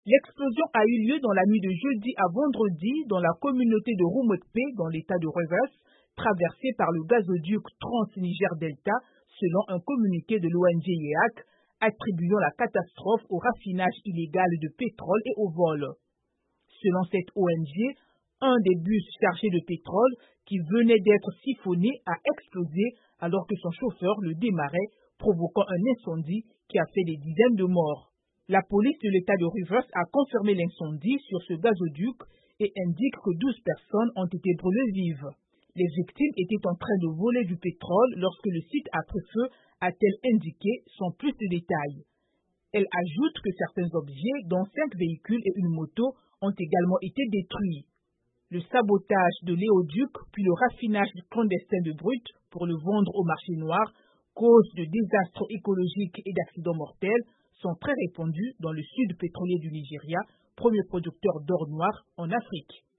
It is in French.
L'explosion a eu lieu dans la nuit de jeudi à vendredi dans la communauté de Roumotepe dans l'état de Rivers, traversée par le gazoduc Trans-Niger Delta, selon un communiqué de l'ONG IEAC, attribuant la catastrophe au raffinage illégal de pétrole et au vol. Selon cette ONG, un des bus chargés de pétrole qui venait d'être siphonné a explosé alors que son chauffeur le démarrait, provoquant un incendie qui a fait des dizaines de morts. La police de l'état de Rivers a confirmé l'incendie sur ce gazoduc et indique que 12 personnes ont été brûlées vives. Les victimes étaient en train de voler du pétrole lorsque le site a pris feu, a-t-elle indiqué sans plus de détails. Elle ajoute que certains objets, dont 5 véhicules et une moto, ont également été détruits. Le sabotage de l'éoduc puis le raffinage clandestin de brut pour le vendre au marché noir, cause de désastres écologiques et d'accidents mortels, sont très répandus dans le sud pétrolier du Nigeria, premier producteur d'or noir en Afrique.